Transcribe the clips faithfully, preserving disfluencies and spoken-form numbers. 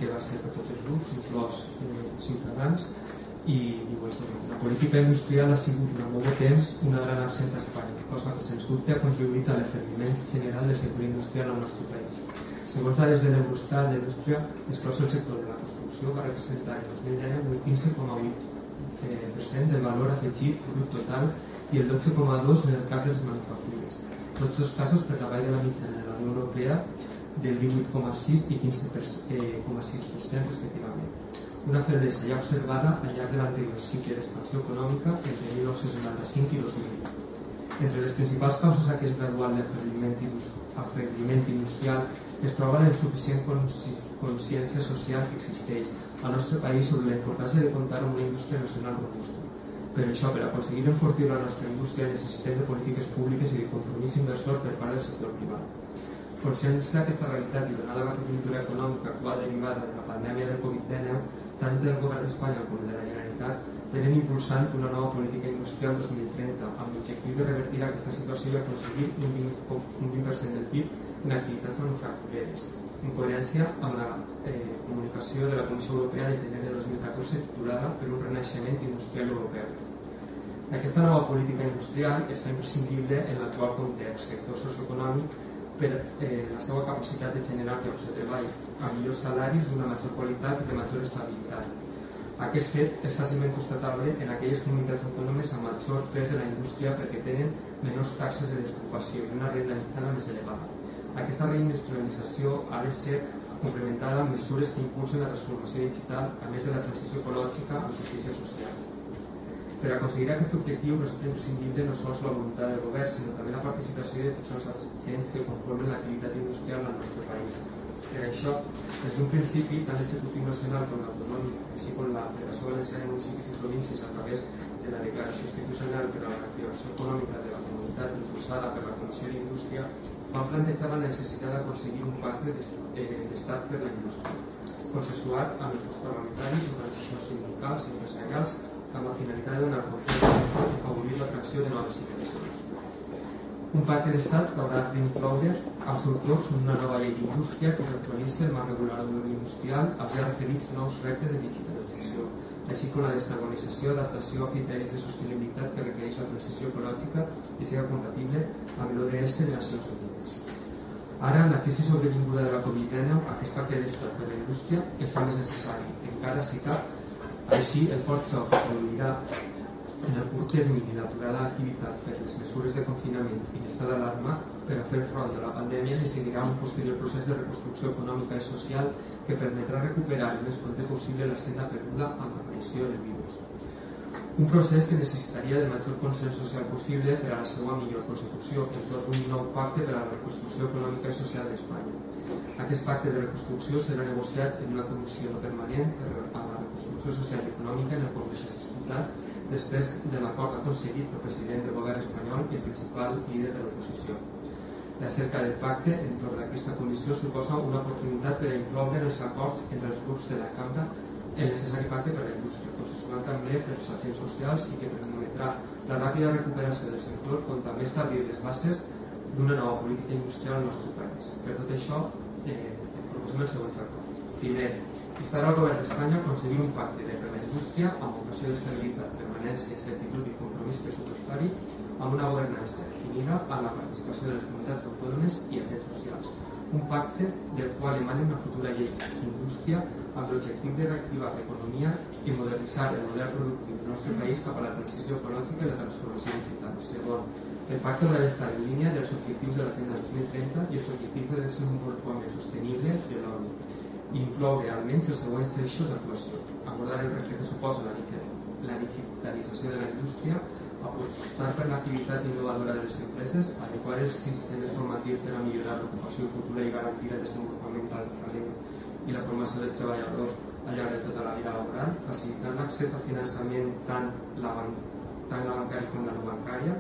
que va ser per tots els grups, inclòs eh, Ciutadans, i diu el següent: la política industrial ha sigut durant molt de temps una gran absent a Espanya, cosa que sens dubte ha contribuït a l'enfortiment general del sector industrial al nostre país. Segons dades de l'Eurostat, la indústria, exclòs el sector de la construcció, va representar en dos mil deu el quinze coma vuit per cent del valor afegit brut total i el dotze coma dos en el cas de les manufactures. Tots dos casos per davall de la mitjana de la Unió Europea del divuit coma sis i quinze coma sis per cent respectivament. Una feblesa ja observada al llarg de l'anterior cicle d'expansió econòmica entre mil nou-cents noranta-cinc i dos mil. Entre les principals causes d'aquest gradual afebliment industrial es troba la insuficient consciència social que existeix al nostre país sobre la importància de comptar amb una indústria nacional robusta. Per això, per aconseguir enfortir la nostra indústria, necessitem de polítiques públiques i de compromís inversor per part del sector privat. Conscients d'aquesta realitat i donada la conjuntura econòmica actual derivada de la pandèmia del covid dinou, tant del govern d'Espanya com de la Generalitat tenen impulsant una nova política industrial dos mil trenta amb l'objectiu de revertir aquesta situació i aconseguir un vint per cent del P I B en activitats manufactureres, en coherència amb la eh, comunicació de la Comissió Europea de gener de dos mil catorze titulada Per un renaixement industrial europeu. Aquesta nova política industrial es fa imprescindible en l'actual context sector socioeconòmic per eh, la seva capacitat de generar llocs de treball amb millors salaris, d'una major qualitat i de major estabilitat. Aquest fet és fàcilment constatable en aquelles comunitats autònomes amb major pes de la indústria perquè tenen menors taxes de desocupació i una renda mitjana més elevada. Aquesta reindustrialització ha de ser complementada amb mesures que impulsen la transformació digital a més de la transició ecològica amb justícia social. Per aconseguir aquest objectiu resulta imprescindible no sols la voluntat del govern, sinó també la participació de tots els agents que conformen l'activitat industrial al nostre país. Per això, des d'un principi, tant l'executiu nacional com l'autonòmic, així com la Federació Valenciana de Municipis i Províncies a través de la Declaració Institucional per a la Reactivació Econòmica de la Comunitat impulsada per la Comissió d'Indústria, van plantejar la necessitat d'aconseguir un pacte d'estat per la indústria, consensuat amb els grups parlamentaris, organitzacions sindicals i empresarials, amb la finalitat de donar confiança i afavorir l'atracció de noves inversions. Un pacte d'estat que haurà d'incloure al seu torn una nova llei d'indústria que actualitzi el marc regulador industrial als ja referits nous reptes de digitalització, així com la descarbonització, adaptació a criteris de sostenibilitat que requereix la transició ecològica i sigui compatible amb l'O D S de Nacions Unides. Ara, amb la crisi sobrevinguda de la covid dinou, aquest pacte d'estat per la indústria es fa més necessari, encara si cap. Així, el fort xoc que produirà en el curt termini l'aturada d'activitat per les mesures de confinament i l'estat d'alarma per a fer front a la pandèmia li seguirà un posterior procés de reconstrucció econòmica i social que permetrà recuperar el més prompte possible la senda perduda amb l'aparició del virus. Un procés que necessitaria del major consens social possible per a la seva millor consecució entorn d'un nou pacte per a la reconstrucció econòmica i social d'Espanya. Aquest pacte de reconstrucció serà negociat en una comissió no permanent per a la reconstrucció social i econòmica en el Congrés dels Diputats després de l'acord aconseguit pel president del govern espanyol i el principal líder de l'oposició. La cerca del pacte entorn d'aquesta comissió suposa una oportunitat per a incloure els acords entre els grups de la cambra el necessari pacte per a la indústria, consensuat també per els agents socials i que permetrà la ràpida recuperació del sector com també establir les bases d'una nova política industrial al nostre país. Per tot això, eh, proposem el següent acord. Primer, instar al govern d'Espanya a aconseguir un pacte per a la indústria amb vocació d'estabilitat, permanència, certitud i compromís pressupostari amb una governança definida amb la participació de les comunitats autònomes i agents socials. Un pacte del qual emana una futura llei d'indústria amb l'objectiu de reactivar l'economia i modernitzar el model productiu del nostre país cap a la transició ecològica i la transformació digital. Segon, el pacte haurà d'estar en línia dels objectius de l'Agenda dos mil trenta i els objectius de desenvolupament sostenible de l'ONU i incloure almenys els següents eixos d'actuació: abordar el repte que suposa la digitalització de la indústria, apostar per l'activitat innovadora de les empreses, adequar els sistemes formatius per a millorar l'ocupació futura i garantir el desenvolupament del talent i la formació dels treballadors al llarg de tota la vida laboral, facilitar l'accés al finançament tant la, tant la bancària com la no bancària,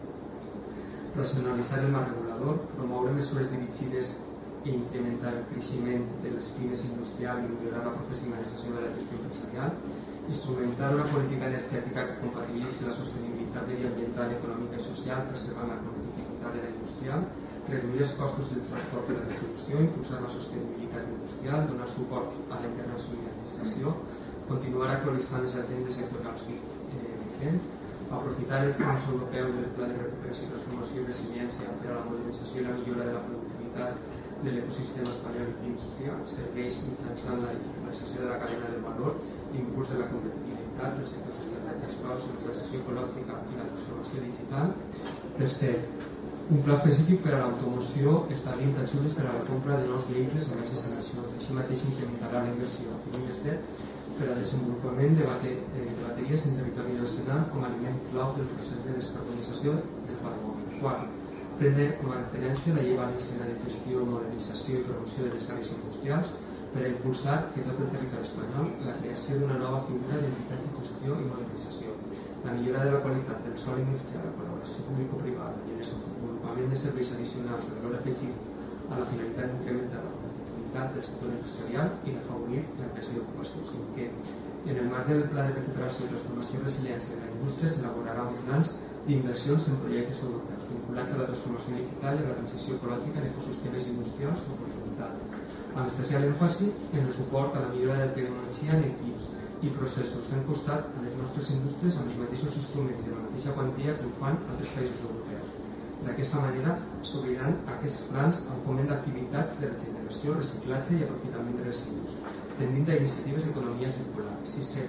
racionalitzar el marc regulador, promoure mesures dirigides i incrementar el creixement de les pimes industrials i millorar la professionalització de la gestió empresarial, instrumentar una política energètica que compatibilitzi la sostenibilitat mediambiental, econòmica i social, preservant la competitivitat de la industrial, reduir els costos del transport i la distribució, impulsar la sostenibilitat industrial, donar suport a la internacionalització, continuar actualitzant les agendes sectorials vigents, aprofitar el fons europeu del Pla de Recuperació, Transformació i Resiliència per a la modernització i la millora de la productivitat de l'ecosistema espanyol industrial, serveis mitjançant la digitalització de la cadena del valor, l'impuls de la competitivitat dels sectors estratègics claus, la transició ecològica i la transformació digital. Tercer, un pla específic per a l'automoció establint ajudes per a la compra de nous vehicles amb baixes emissions. Així mateix incrementarà la inversió a Finistet per al desenvolupament de, bate, eh, de bateries en territori nacional com a element clau del procés de descarbonització del parc mòbil. Quart, prendre com a referència la llei valenciana de gestió, modernització i promoció de les àrees industrials per a impulsar que tot el territori espanyol la creació d'una nova figura d'entitat de gestió i modernització, la millora de la qualitat del sòl industrial, la col·laboració público-privada i el desenvolupament de serveis addicionals de valor afegit a la finalitat d'incrementar la competitivitat del sector empresarial i d'afavorir la creació d'ocupació. Cinquè, en el marc del Pla de Recuperació i Transformació i Resiliència de la Indústria s'elaborarà un plans d'inversions en projectes europeus vinculats a la transformació digital i a la transició ecològica en ecosistemes industrials d'oportunitat, amb especial èmfasi en el suport a la millora de tecnologia en equips i processos, fent costat a les nostres indústries amb els mateixos instruments i la mateixa quantia que ho fan altres països europeus. D'aquesta manera s'obriran aquests plans al foment d'activitats de regeneració, reciclatge i aprofitament de residus, tendint a iniciatives d'economia circular. Sisè,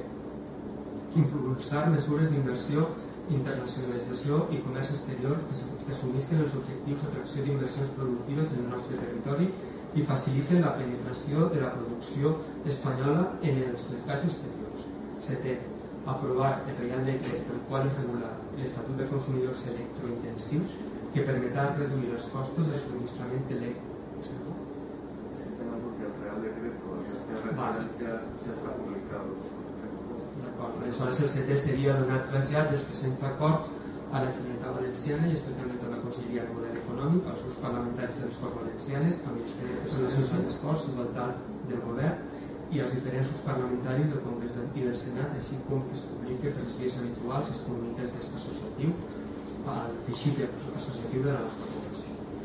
impulsar mesures d'inversió, internacionalització i comerç exterior que assumisquen els objectius d'atracció d'inversions productives del nostre territori i faciliten la penetració de la producció espanyola en els mercats exteriors. Setè, aprovar el Reial Decret pel qual es regula l'Estatut de Consumidors Electrointensius que permetrà reduir els costos de subministrament elèctric. El Real Decreto de referencia ya está publicado. Aleshores el setè seria donar trasllat dels presents acords a la Generalitat Valenciana i especialment a la Conselleria de Model Econòmic, als grups parlamentaris de les Corts Valencianes, al Ministeri de Persones i Esports, Igualtat del Govern i als diferents grups parlamentaris del Congrés i del Senat, així com que es publiqui per les vies habituals i es comuniqui el text associatiu al teixit associatiu de la nostra població.